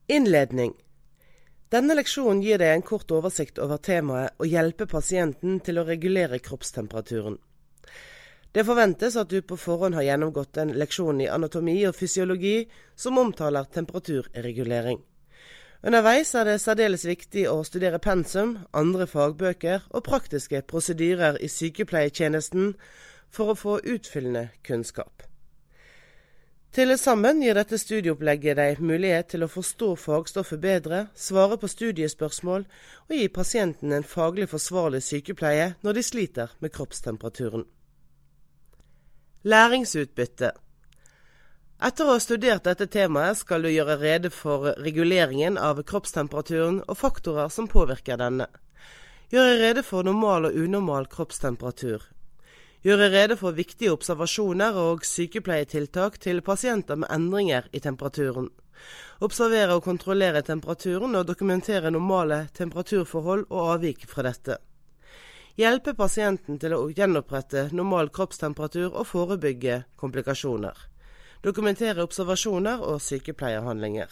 Innledning. Denne leksjonen gir deg en kort oversikt over temaet å hjelpe pasienten til å regulere kroppstemperaturen. Det forventes at du på forhånd har gjennomgått en leksjon i anatomi og fysiologi som omtaler temperaturregulering. Underveis er det særdeles viktig å studere pensum, andre fagbøker og praktiske prosedyrer i sykepleietjenesten for å få utfyllende kunnskap. Til sammen gir dette studieopplegget deg mulighet til å forstå fagstoffet bedre, svare på studiespørsmål og gi pasienten en faglig forsvarlig sykepleie når de sliter med kroppstemperaturen. Læringsutbytte. Etter å ha studert dette temaet skal du gjøre rede for reguleringen av kroppstemperaturen og faktorer som påvirker denne. Gjøre rede for normal og unormal kroppstemperatur. Gjøre rede for viktige observasjoner og sykepleietiltak til pasienter med endringer i temperaturen. Observere og kontrollere temperaturen og dokumentere normale temperaturforhold og avvik fra dette. Hjelpe pasienten til å gjenopprette normal kroppstemperatur og forebygge komplikasjoner. Dokumentere observasjoner og sykepleierhandlinger.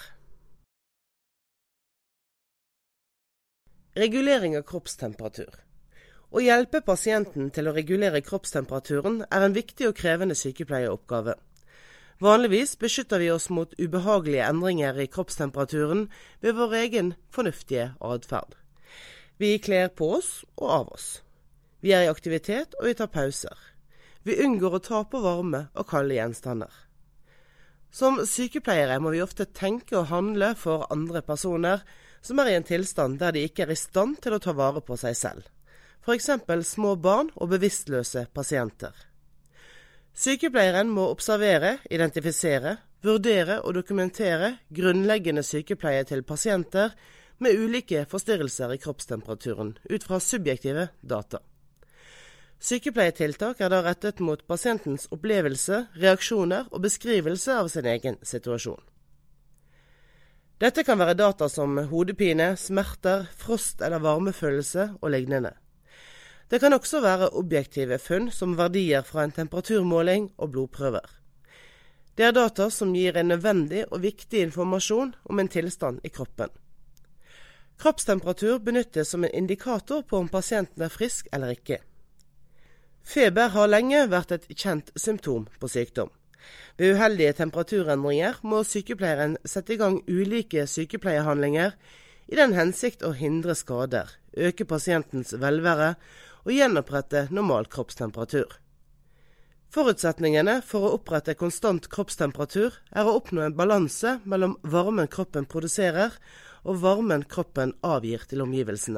Regulering av kroppstemperatur. Å hjelpe pasienten til å regulere kroppstemperaturen er en viktig og krevende sykepleieoppgave. Vanligvis beskytter vi oss mot ubehagelige endringer i kroppstemperaturen ved vår egen fornuftige adferd. Vi kler på oss og av oss. Vi er i aktivitet og vi tar pauser. Vi unngår å ta på varme og kalde gjenstander. Som sykepleiere må vi ofte tenke og handle for andre personer som er i en tilstand der de ikke er i stand til å ta vare på seg selv. For eksempel små barn og bevisstløse pasienter. Sykepleieren må observere, identifisere, vurdere og dokumentere grunnleggende sykepleie til pasienter med ulike forstyrrelser i kroppstemperaturen ut fra subjektive data. Sykepleietiltak er da rettet mot pasientens opplevelse, reaksjoner og beskrivelse av sin egen situasjon. Dette kan være data som hodepine, smerter, frost eller varmefølelse og lignende. Det kan også være objektive funn som verdier fra en temperaturmåling og blodprøver. Det er data som gir en nødvendig og viktig informasjon om en tilstand i kroppen. Kroppstemperatur benyttes som en indikator på om pasienten er frisk eller ikke. Feber har lenge vært et kjent symptom på sykdom. Ved uheldige temperaturendringer må sykepleieren sette i gang ulike sykepleiehandlinger i den hensikt å hindre skader, øke pasientens velvære og gjenopprette normal kroppstemperatur. Forutsetningene for å opprette konstant kroppstemperatur er å oppnå en balanse mellom varmen kroppen produserer og varmen kroppen avgir til omgivelsene.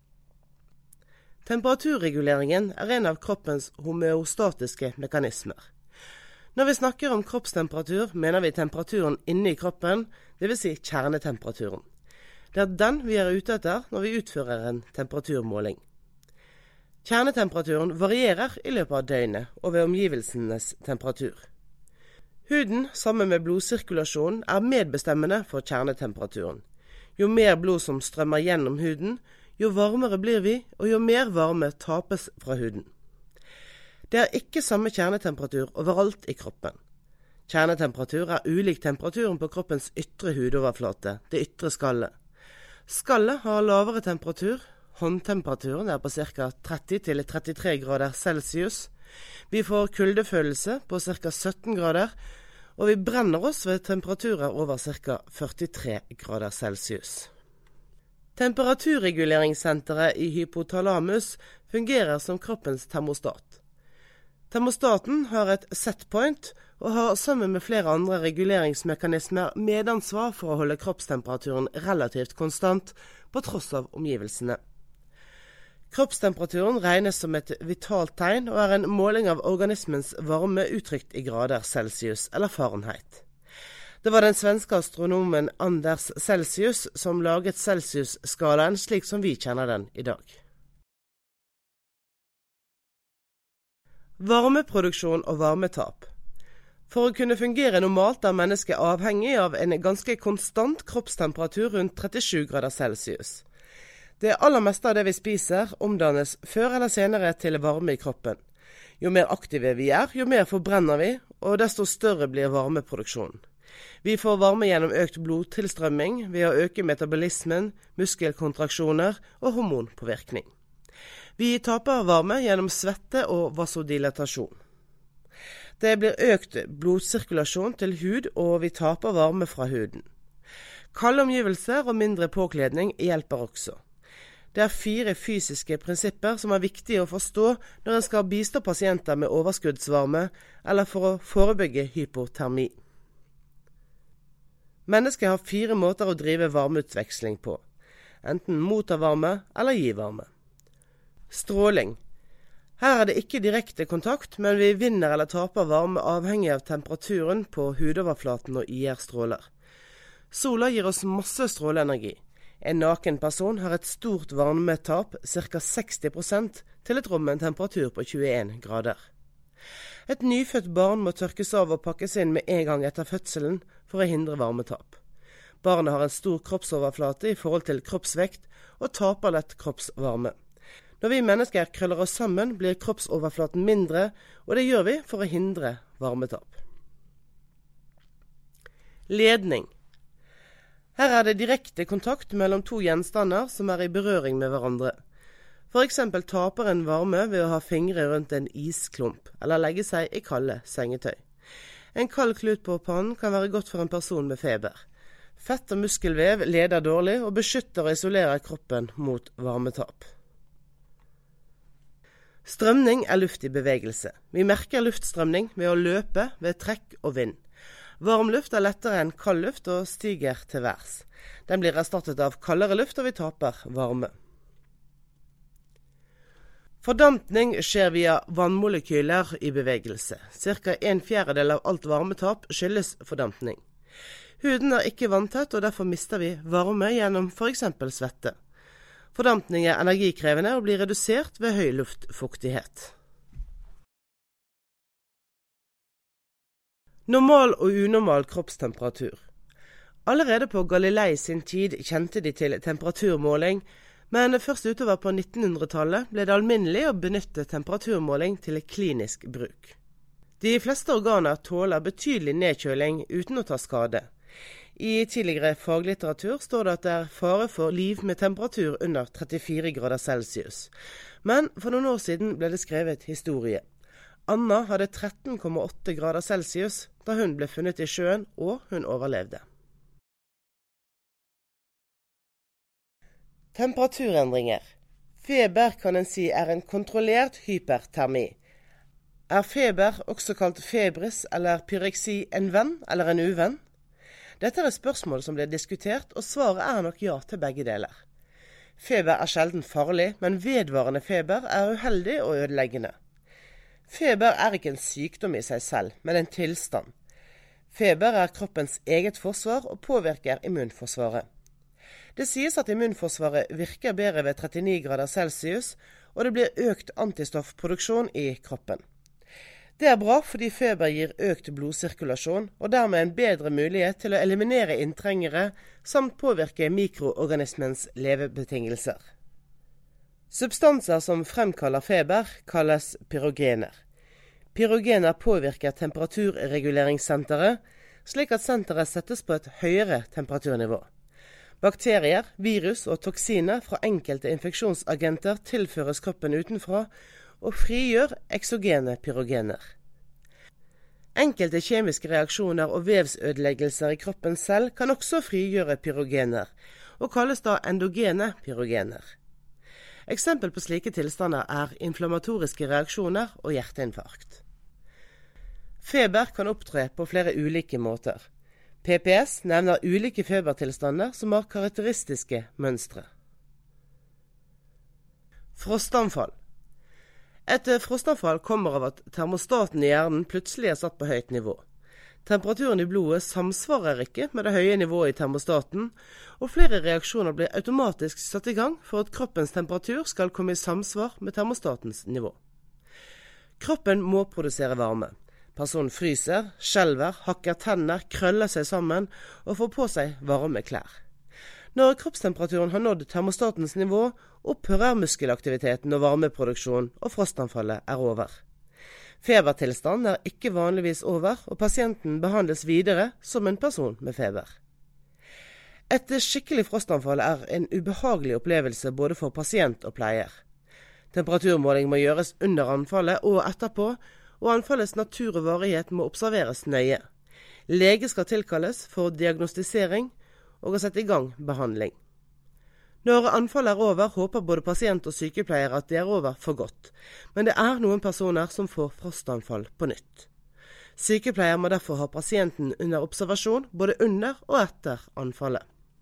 Temperaturreguleringen er en av kroppens homeostatiske mekanismer. Når vi snakker om kroppstemperatur, mener vi temperaturen inne i kroppen, det vil si kjernetemperaturen. Det er den vi er ute etter når vi utfører en temperaturmåling. Kjernetemperaturen varierer i løpet av døgnet og ved omgivelsenes temperatur. Huden, sammen med blodsirkulasjonen, er medbestemmende for kjernetemperaturen. Jo mer blod som strømmer gjennom huden, jo varmere blir vi, og jo mer varme tapes fra huden. Det er ikke samme kjernetemperatur overalt i kroppen. Kjernetemperatur er ulik temperaturen på kroppens ytre hudoverflate, det ytre skallet. Skallet har lavere temperatur. Håndtemperaturen er på ca. 30–33 grader Celsius. Vi får kuldefølelse på ca. 17 grader, og vi brenner oss ved temperaturer over ca. 43 grader Celsius. Temperaturreguleringssenteret i hypotalamus fungerer som kroppens termostat. Termostaten har et setpoint og har sammen med flere andre reguleringsmekanismer medansvar for å holde kroppstemperaturen relativt konstant på tross av omgivelsene. Kroppstemperaturen regnes som et vitalt tegn og er en måling av organismens varme uttrykt i grader Celsius eller Fahrenheit. Det var den svenske astronomen Anders Celsius som laget Celsius-skalaen slik som vi kjenner den i dag. Varmeproduksjon og varmetap. For å kunne fungere normalt er mennesket avhengig av en ganske konstant kroppstemperatur rundt 37 grader Celsius. Det aller meste av det vi spiser omdannes før eller senere til varme i kroppen. Jo mer aktive vi er, jo mer forbrenner vi, og desto større blir varmeproduksjonen. Vi får varme gjennom økt blodtilstrømming ved å øke metabolismen, muskelkontraksjoner og hormonpåvirkning. Vi taper varme gjennom svette og vasodilatasjon. Det blir økt blodsirkulasjon til hud, og vi taper varme fra huden. Kalde omgivelser og mindre påkledning hjelper også. Det er 4 fysiske prinsipper som er viktige å forstå når en skal bistå pasienter med overskuddsvarme, eller for å forebygge hypotermi. Mennesket har 4 måter å drive varmeutveksling på, enten motta varme eller gi varme. Stråling. Her er det ikke direkte kontakt, men vi vinner eller taper varme avhengig av temperaturen på hudoverflaten og IR-stråler. Sola gir oss masse stråleenergi. En naken person har et stort varmetap, ca. 60%, til et rom med en temperatur på 21 grader. Et nyfødt barn må tørkes av og pakkes inn med en gang etter fødselen for å hindre varmetap. Barnet har en stor kroppsoverflate i forhold til kroppsvekt og taper lett kroppsvarme. Når vi mennesker krøller oss sammen, blir kroppsoverflaten mindre, og det gjør vi for å hindre varmetap. Ledning. Her er det direkte kontakt mellom 2 gjenstander som er i berøring med hverandre. For eksempel taper en varme ved å ha fingre rundt en isklump, eller legge seg i kalde sengetøy. En kald klut på pannen kan være godt for en person med feber. Fett og muskelvev leder dårlig og beskytter og isolerer kroppen mot varmetap. Strømning er luft i bevegelse. Vi merker luftstrømning ved å løpe, ved trekk og vind. Varm luft er lettere enn kald luft og stiger til værs. Den blir erstattet av kaldere luft, og vi taper varme. Fordampning skjer via vannmolekyler i bevegelse. Cirka 1/4 av alt varmetap skyldes fordampning. Huden er ikke vanntett, og derfor mister vi varme gjennom for eksempel svette. Fordampning er energikrevende og blir redusert ved høy luftfuktighet. Normal og unormal kroppstemperatur. Allerede på Galilei sin tid kjente de til temperaturmåling, men først utover på 1900-tallet ble det alminnelig å benytte temperaturmåling til klinisk bruk. De fleste organer tåler betydelig nedkjøling uten å ta skade. I tidligere faglitteratur står det at det er fare for liv med temperatur under 34 grader Celsius. Men for noen år siden ble det skrevet historie. Anna hadde 13,8 grader Celsius da hun ble funnet i sjøen, og hun overlevde. Temperaturendringer. Feber kan en si er en kontrollert hypertermi. Er feber, også kalt febris eller pyreksi, en venn eller en uvenn? Dette er et spørsmål som blir diskutert, og svaret er nok ja til begge deler. Feber er sjelden farlig, men vedvarende feber er uheldig og ødeleggende. Feber er ikke en sykdom i seg selv, men en tilstand. Feber er kroppens eget forsvar og påvirker immunforsvaret. Det sies at immunforsvaret virker bedre ved 39 grader Celsius, og det blir økt antistoffproduksjon i kroppen. Det er bra fordi feber gir økt blodsirkulasjon, og dermed en bedre mulighet til å eliminere inntrengere, samt påvirke mikroorganismens levebetingelser. Substanser som fremkaller feber kalles pyrogener. Pyrogener påvirker temperaturreguleringssenteret, slik at senteret settes på et høyere temperaturnivå. Bakterier, virus og toksiner fra enkelte infeksjonsagenter tilføres kroppen utenfra, og frigjør eksogene pyrogener. Enkelte kjemiske reaksjoner og vevsødeleggelser i kroppen selv kan også frigjøre pyrogener, og kalles da endogene pyrogener. Eksempel på slike tilstander er inflammatoriske reaksjoner og hjerteinfarkt. Feber kan opptre på flere ulike måter. PPS nevner ulike febertilstander som har karakteristiske mønstre. Frostanfall. Et frostanfall kommer av at termostaten i hjernen plutselig er satt på høyt nivå. Temperaturen i blodet samsvarer ikke med det høye nivået i termostaten, og flere reaksjoner blir automatisk satt i gang for at kroppens temperatur skal komme i samsvar med termostatens nivå. Kroppen må produsere varme. Personen fryser, skjelver, hakker tenner, krøller seg sammen og får på seg varme klær. Når kroppstemperaturen har nådd termostatens nivå, opphører muskelaktiviteten og varmeproduksjon, og frostanfallet er over. Febertilstand er ikke vanligvis over, og pasienten behandles videre som en person med feber. Et skikkelig frostanfall er en ubehagelig opplevelse både for pasient og pleier. Temperaturmåling må gjøres under anfallet og etterpå, og anfallets natur og varighet må observeres nøye. Lege skal tilkalles for diagnostisering og å sette i gang behandling. Når anfallet er over, håper både pasient og sykepleier at det er over for godt, men det er noen personer som får frostanfall på nytt. Sykepleier må derfor ha pasienten under observasjon både under og etter anfallet.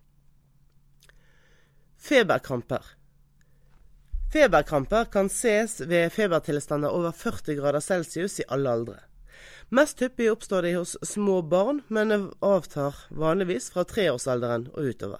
Feberkramper. Feberkramper kan ses ved febertilstander over 40 grader Celsius i alle aldre. Mest hyppig oppstår de hos små barn, men avtar vanligvis fra 3-årsalderen og utover.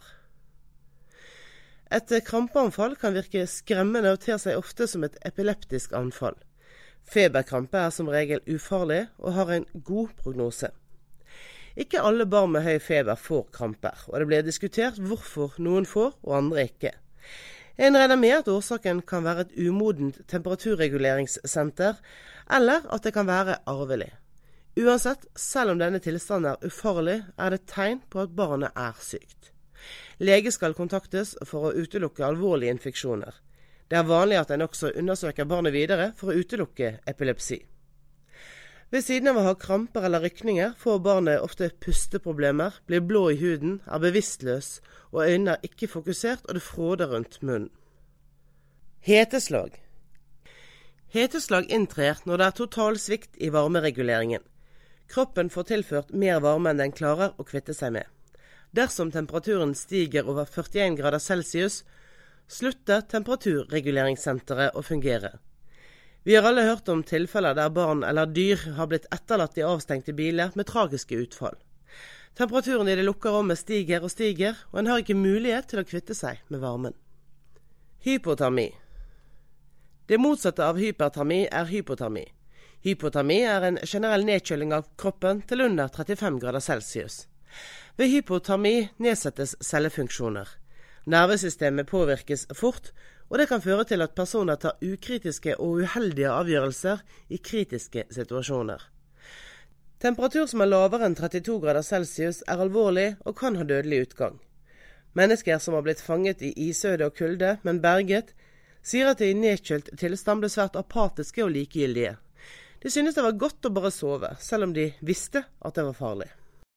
Et krampeanfall kan virke skremmende og ter seg ofte som et epileptisk anfall. Feberkrampe er som regel ufarlig og har en god prognose. Ikke alle barn med høy feber får kramper, og det blir diskutert hvorfor noen får og andre ikke. En regner med at årsaken kan være et umodent temperaturreguleringssenter, eller at det kan være arvelig. Uansett, selv om denne tilstanden er ufarlig, er det tegn på at barnet er sykt. Lege skal kontaktes for å utelukke alvorlige infeksjoner. Det er vanlig at en også undersøker barnet videre for å utelukke epilepsi. Ved siden av å ha kramper eller rykninger får barnet ofte pusteproblemer, blir blå i huden, er bevisstløs, og øynene er ikke fokusert, og det fråder rundt munnen. Heteslag. Heteslag inntrer når det er total svikt i varmereguleringen. Kroppen får tilført mer varme enn den klarer å kvitte seg med. Dersom temperaturen stiger over 41 grader Celsius, slutter temperaturreguleringssenteret å fungere. Vi har alle hørt om tilfeller der barn eller dyr har blitt etterlatt i avstengte biler med tragiske utfall. Temperaturen i det lukkede rommet stiger, og en har ikke mulighet til å kvitte seg med varmen. Hypotermi. Det motsatte av hypertermi er hypotermi. Hypotermi er en generell nedkjøling av kroppen til under 35 grader Celsius. Ved hypotermi nedsettes cellefunksjoner. Nervesystemet påvirkes fort, og det kan føre til at personer tar ukritiske og uheldige avgjørelser i kritiske situasjoner. Temperatur som er lavere enn 32 grader Celsius er alvorlig og kan ha dødelig utgang. Mennesker som har blitt fanget i isøde og kulde, men berget, sier at de i nedkjølt tilstand ble svært apatiske og likegyldige. De synes det var godt å bare sove, selv om de visste at det var farlig.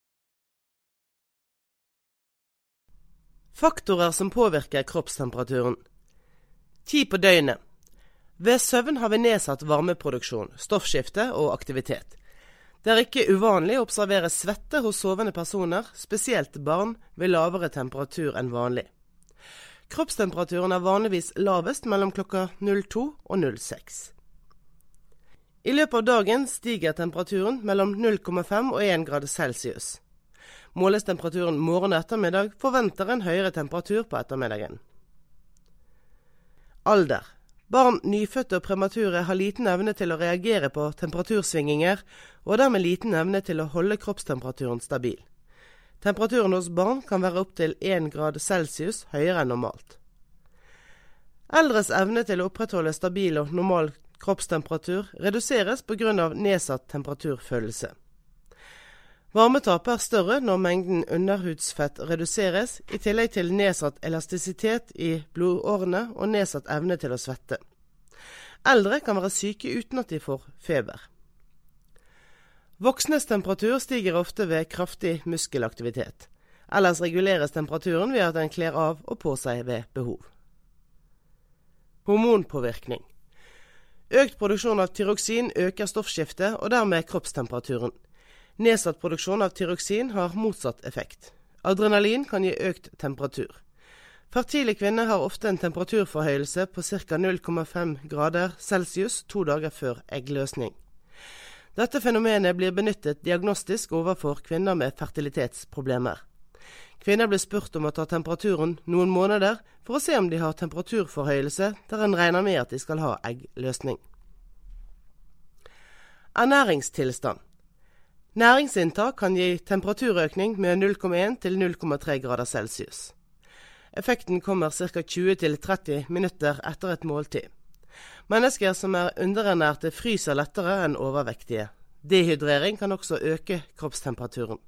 Faktorer som påvirker kroppstemperaturen. Tid på døgnet. Ved søvn har vi nedsatt varmeproduksjon, stoffskifte og aktivitet. Det er ikke uvanlig å observere svette hos sovende personer, spesielt barn, ved lavere temperatur enn vanlig. Kroppstemperaturen er vanligvis lavest mellom klokka 02 og 06. I løpet av dagen stiger temperaturen mellom 0,5 og 1 grader Celsius. Måles temperaturen morgen og ettermiddag, forventer en høyere temperatur på ettermiddagen. Alder. Barn, nyfødte og premature har liten evne til å reagere på temperatursvinginger, og dermed liten evne til å holde kroppstemperaturen stabil. Temperaturen hos barn kan være opp til 1 grad Celsius høyere enn normalt. Eldres evne til å opprettholde stabil og normal kroppstemperatur reduseres på grunn av nedsatt temperaturfølelse. Varmetapet er større når mengden underhudsfett reduseres, i tillegg til nedsatt elastisitet i blodårene og nedsatt evne til å svette. Eldre kan være syke uten at de får feber. Voksnes temperatur stiger ofte ved kraftig muskelaktivitet. Ellers reguleres temperaturen ved at en kler av og på seg ved behov. Hormonpåvirkning. Økt produksjon av tyroksin øker stoffskiftet og dermed kroppstemperaturen. Nedsatt produksjon av tyroksin har motsatt effekt. Adrenalin kan gi økt temperatur. Fertile kvinner har ofte en temperaturforhøyelse på ca. 0,5 grader Celsius 2 dager før eggløsning. Dette fenomenet blir benyttet diagnostisk overfor kvinner med fertilitetsproblemer. Kvinner blir spurt om å ta temperaturen noen måneder for å se om de har temperaturforhøyelse der en regner med at de skal ha eggløsning. Ernæringstilstand. Næringsinntak kan gi temperaturøkning med 0,1 til 0,3 grader Celsius. Effekten kommer ca. 20 til 30 minutter etter et måltid. Mennesker som underernærte fryser lettere enn overvektige. Dehydrering kan også øke kroppstemperaturen.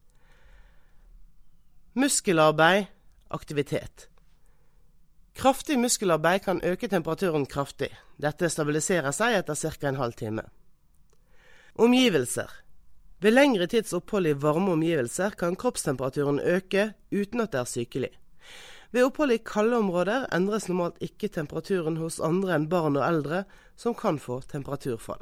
Muskelarbeid, aktivitet. Kraftig muskelarbeid kan øke temperaturen kraftig. Dette stabiliserer seg etter ca. en halv time. Omgivelser. Ved lengre tids opphold i varme omgivelser kan kroppstemperaturen øke uten at det sykelig. Ved opphold i kalde områder endres normalt ikke temperaturen hos andre enn barn og eldre som kan få temperaturfall.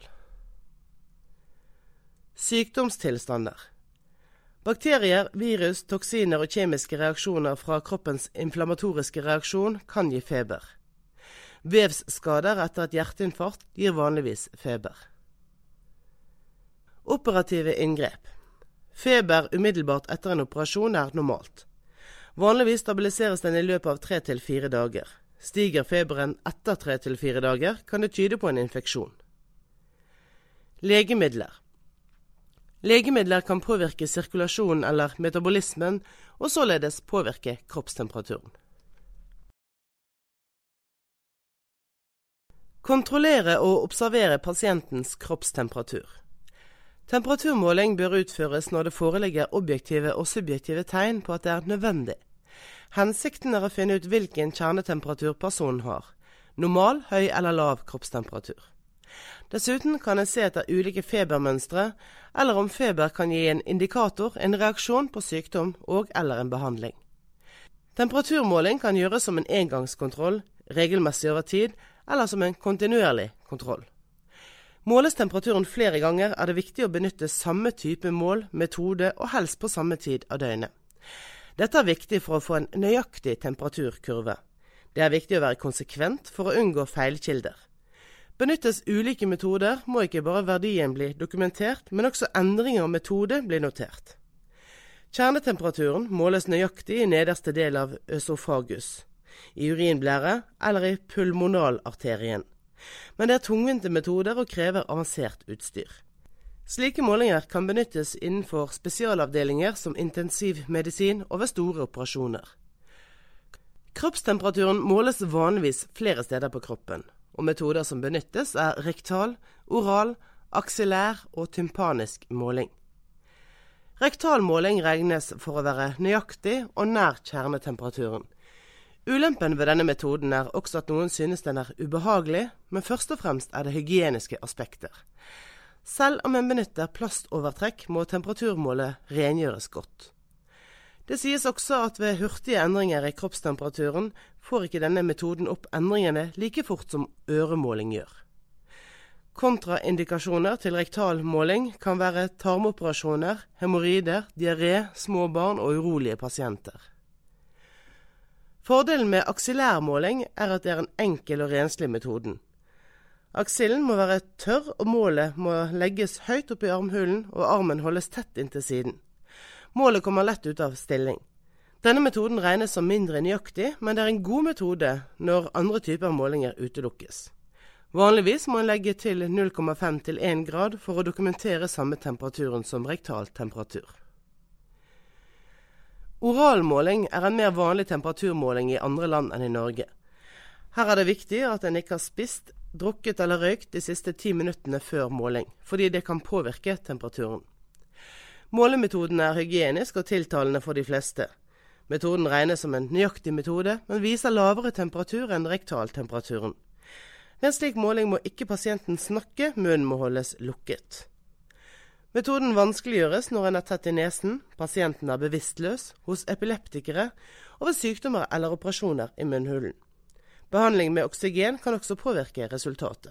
Sykdomstilstander. Bakterier, virus, toksiner og kjemiske reaksjoner fra kroppens inflammatoriske reaksjon kan gi feber. Vevsskader etter et hjerteinfarkt gir vanligvis feber. Operative inngrep. Feber umiddelbart etter en operasjon normalt. Vanligvis stabiliseres den i løpet av 3 til 4 dager. Stiger feberen etter 3 til 4 dager, kan det tyde på en infeksjon. Legemidler. Legemidler kan påvirke sirkulasjonen eller metabolismen, og således påvirke kroppstemperaturen. Kontrollere og observere pasientens kroppstemperatur. Temperaturmåling bør utføres når det foreligger objektive og subjektive tegn på at det nødvendig. Hensikten å finne ut hvilken kjernetemperatur personen har, normal, høy eller lav kroppstemperatur. Dessuten kan en se etter ulike febermønstre, eller om feber kan gi en indikator, en reaksjon på sykdom og eller en behandling. Temperaturmåling kan gjøres som en engangskontroll, regelmessig over tid, eller som en kontinuerlig kontroll. Måles temperaturen flere ganger er det viktig å benytte samme type mål, metode og helst på samme tid av døgnet. Dette er viktig for å få en nøyaktig temperaturkurve. Det er viktig å være konsekvent for å unngå feilkilder. Benyttes ulike metoder, må ikke bare verdien bli dokumentert, men også endringer av metode blir notert. Kjernetemperaturen måles nøyaktig i nederste del av øsofagus, i urinblære eller i pulmonalarterien. Men det er tungvinte metoder og krever avansert utstyr. Slike målinger kan benyttes innenfor spesialavdelinger som intensivmedisin og ved store operasjoner. Kroppstemperaturen måles vanligvis flere steder på kroppen, og metoder som benyttes er rektal, oral, aksillær og tympanisk måling. Rektal måling regnes for å være nøyaktig og nær kjernetemperaturen. Ulempen ved denne metoden er også at noen synes den er ubehagelig, men først og fremst er det hygieniske aspekter. Selv om en benytter plastovertrekk, må temperaturmålet rengjøres godt. Det sies også at ved hurtige endringer i kroppstemperaturen får ikke denne metoden opp endringene like fort som øremåling gjør. Kontraindikasjoner til rektalmåling kan være tarmoperasjoner, hemorrider, diaré, små barn og urolige pasienter. Fordelen med aksillærmåling er at det er en enkel og renslig metoden. Aksillen må være tørr, og målet må legges høyt opp i armhulen, og armen holdes tett inntil siden. Målet kommer lett ut av stilling. Denne metoden regnes som mindre nøyaktig, men det er en god metode når andre typer målinger utelukkes. Vanligvis må en legge til 0,5 til 1 grad for å dokumentere samme temperaturen som rektal temperatur. Oralmåling er en mer vanlig temperaturmåling i andre land enn i Norge. Her er det viktig at en ikke har spist, drukket eller røykt de siste 10 minuttene før måling, fordi det kan påvirke temperaturen. Målemetoden er hygienisk og tiltalende for de fleste. Metoden regnes som en nøyaktig metode, men viser lavere temperatur enn rektaltemperaturen. Ved en slik måling må ikke pasienten snakke, munnen må holdes lukket. Metoden vanskeliggjøres når en er tett i nesen, pasienten er bevisstløs, hos epileptikere og ved sykdommer eller operasjoner i munnhulen. Behandling med oksygen kan også påvirke resultatet.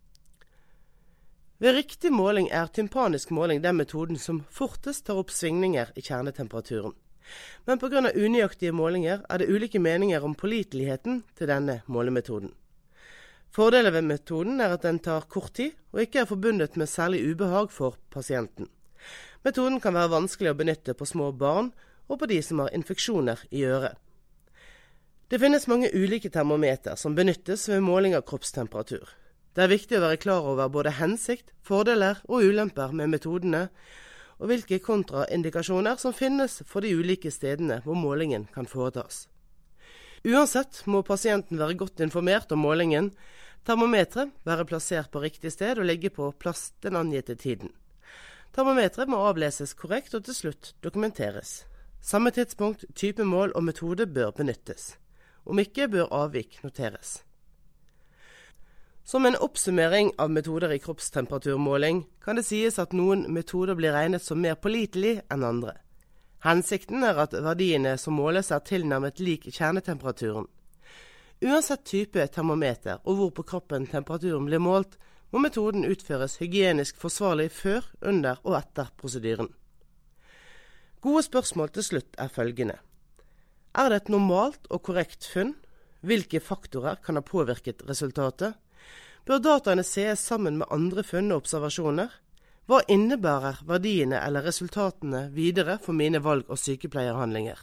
Ved riktig måling er tympanisk måling den metoden som fortest tar opp svingninger i kjernetemperaturen. Men på grunn av unøyaktige målinger er det ulike meninger om påliteligheten til denne målemetoden. Fordelen ved metoden er at den tar kort tid, og ikke er forbundet med særlig ubehag for pasienten. Metoden kan være vanskelig å benytte på små barn og på de som har infeksjoner i øret. Det finnes mange ulike termometer som benyttes ved måling av kroppstemperatur. Det er viktig å være klar over både hensikt, fordeler og ulemper med metodene, og hvilke kontraindikasjoner som finnes for de ulike stedene hvor målingen kan foretas. Uansett må pasienten være godt informert om målingen, termometeret være plassert på riktig sted og ligge på plass den angitte tiden. Termometeret må avleses korrekt og til slutt dokumenteres. Samme tidspunkt, type mål og metode bør benyttes. Om ikke bør avvik noteres. Som en oppsummering av metoder i kroppstemperaturmåling kan det sies at noen metoder blir regnet som mer pålitelig enn andre. Hensikten er at verdiene som måles er tilnærmet lik kjernetemperaturen. Uansett type termometer og hvor på kroppen temperaturen blir målt, må metoden utføres hygienisk forsvarlig før, under og etter prosedyren. Gode spørsmål til slutt er følgende. Er det et normalt og korrekt funn? Hvilke faktorer kan ha påvirket resultatet? Bør dataene ses sammen med andre funn og observasjoner? Hva innebærer verdiene eller resultatene videre for mine valg og sykepleierhandlinger?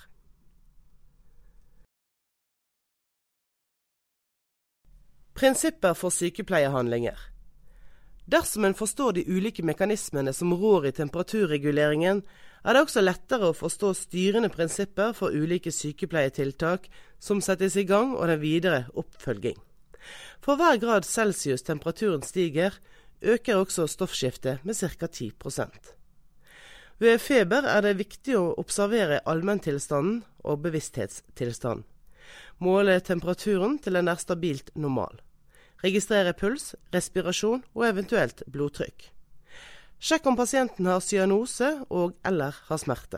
Prinsipper for sykepleierhandlinger. Dersom en forstår de ulike mekanismene som rår i temperaturreguleringen, er det også lettere å forstå styrende prinsipper for ulike sykepleietiltak som settes i gang og den videre oppfølging. For hver grad celsius temperaturen stiger, øker også stoffskiftet med ca. 10%. Ved feber er det viktig å observere allmenntilstanden og bevissthetstilstand. Måle temperaturen til den er stabilt normal. Registrere puls, respirasjon og eventuelt blodtrykk. Sjekk om pasienten har cyanose og eller har smerte.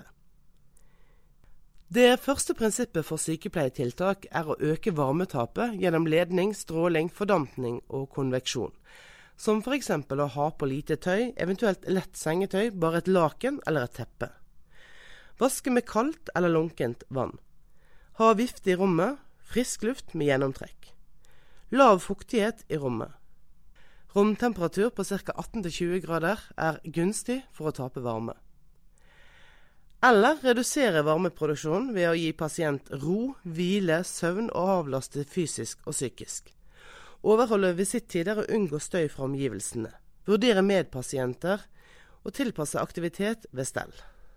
Det første prinsippet for sykepleietiltak er å øke varmetapet gjennom ledning, stråling, fordampning og konveksjon. Som for eksempel å ha på lite tøy, eventuelt lett sengetøy, bare et laken eller et teppe. Vaske med kaldt eller lunkent vann. Ha vifte i rommet, frisk luft med gjennomtrekk. Lav fuktighet i rommet. Romtemperatur på ca. 18-20 grader er gunstig for å tape varme. Eller redusere varmeproduksjonen ved å gi pasient ro, hvile, søvn og avlaste fysisk og psykisk. Overholde visittider og unngå støy fra omgivelsene. Vurdere medpasienter og tilpasse aktivitet ved stell.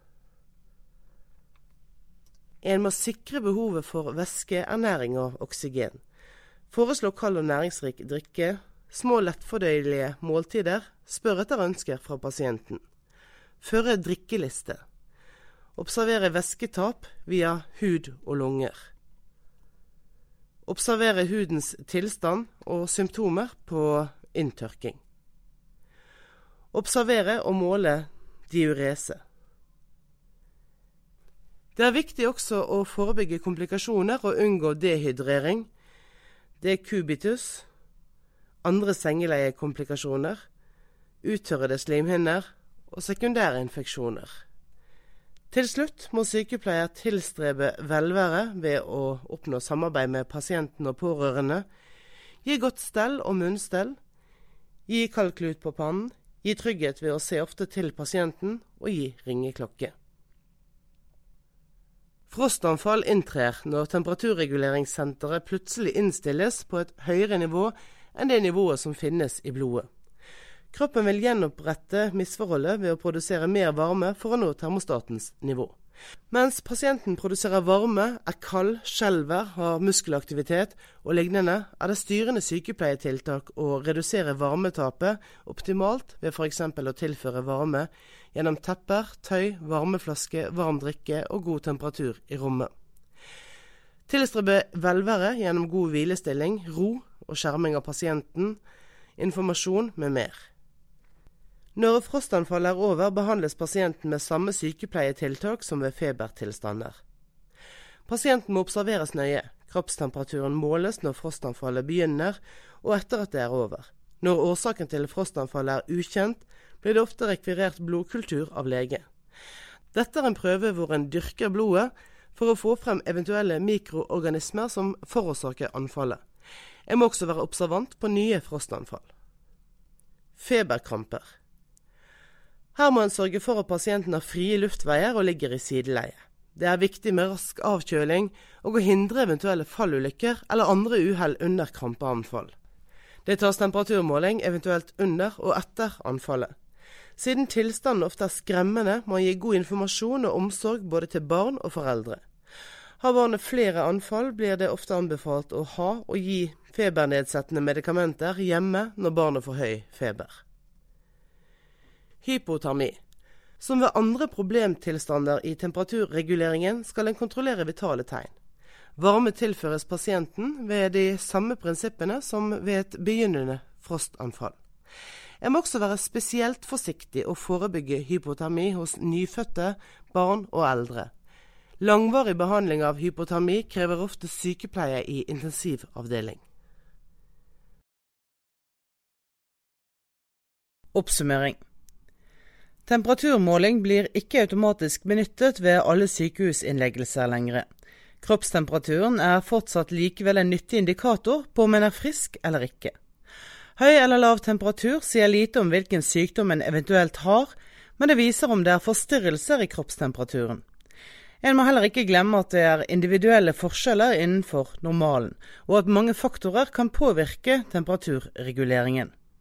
En må sikre behovet for væske, ernæring og oksygen. Foreslå kald og næringsrik drikke, små lettfordøyelige måltider, spør etter ønsker fra pasienten. Føre drikkeliste. Observere væsketap via hud og lunger. Observere hudens tilstand og symptomer på inntørking. Observere og måle diurese. Det er viktig også å forebygge komplikasjoner og unngå dehydrering, dekubitus, andre sengeleiekomplikasjoner, uttørrede slimhinner og sekundære infeksjoner. Til slutt må sykepleier tilstrebe velvære ved å oppnå samarbeid med pasienten og pårørende, gi godt stell og munnstell, gi kald klut på pannen, gi trygghet ved å se ofte til pasienten og gi ringeklokke. Frostanfall inntrer når temperaturreguleringssenteret plutselig innstilles på et høyere nivå enn det nivået som finnes i blodet. Kroppen vil gjenopprette misforholdet ved å produsere mer varme for å nå termostatens nivå. Mens pasienten produserer varme, er kald, skjelver, har muskelaktivitet og lignende, er det styrende sykepleietiltak å redusere varmetapet optimalt ved for eksempel å tilføre varme gjennom tepper, tøy, varmeflaske, varm drikke og god temperatur i rommet. Tilstrebe velvære gjennom god hvilestilling, ro og skjerming av pasienten, informasjon med mer. Når frostanfall er over, behandles pasienten med samme sykepleietiltak som ved febertilstander. Pasienten må observeres nøye. Kroppstemperaturen måles når frostanfallet begynner, og etter at det er over. Når årsaken til frostanfallet er ukjent, blir det ofte rekvirert blodkultur av lege. Dette er en prøve hvor en dyrker blodet for å få frem eventuelle mikroorganismer som forårsaker anfallet. En må også være observant på nye frostanfall. Feberkramper. Her må en sørge for at pasienten har frie luftveier og ligger i sideleie. Det er viktig med rask avkjøling og å hindre eventuelle fallulykker eller andre uhell under krampeanfall. Det tas temperaturmåling eventuelt under og etter anfallet. Siden tilstanden ofte er skremmende, må man gi god informasjon og omsorg både til barn og foreldre. Har barnet flere anfall, blir det ofte anbefalt å ha og gi febernedsettende medikamenter hjemme når barnet får høy feber. Hypotermi. Som ved andre problemtilstander i temperaturreguleringen skal en kontrollere vitale tegn. Varme tilføres pasienten ved de samme prinsippene som ved et begynnende frostanfall. En må også være spesielt forsiktig og forebygge hypotermi hos nyfødte, barn og eldre. Langvarig behandling av hypotermi krever ofte sykepleie i intensivavdeling. Oppsummering. Temperaturmåling blir ikke automatisk benyttet ved alle sykehusinnleggelser lenger. Kroppstemperaturen er fortsatt likevel en nyttig indikator på om en er frisk eller ikke. Høy eller lav temperatur sier lite om hvilken sykdom en eventuelt har, men det viser om det er forstyrrelser i kroppstemperaturen. En må heller ikke glemme at det er individuelle forskjeller innenfor normalen, og at mange faktorer kan påvirke temperaturreguleringen.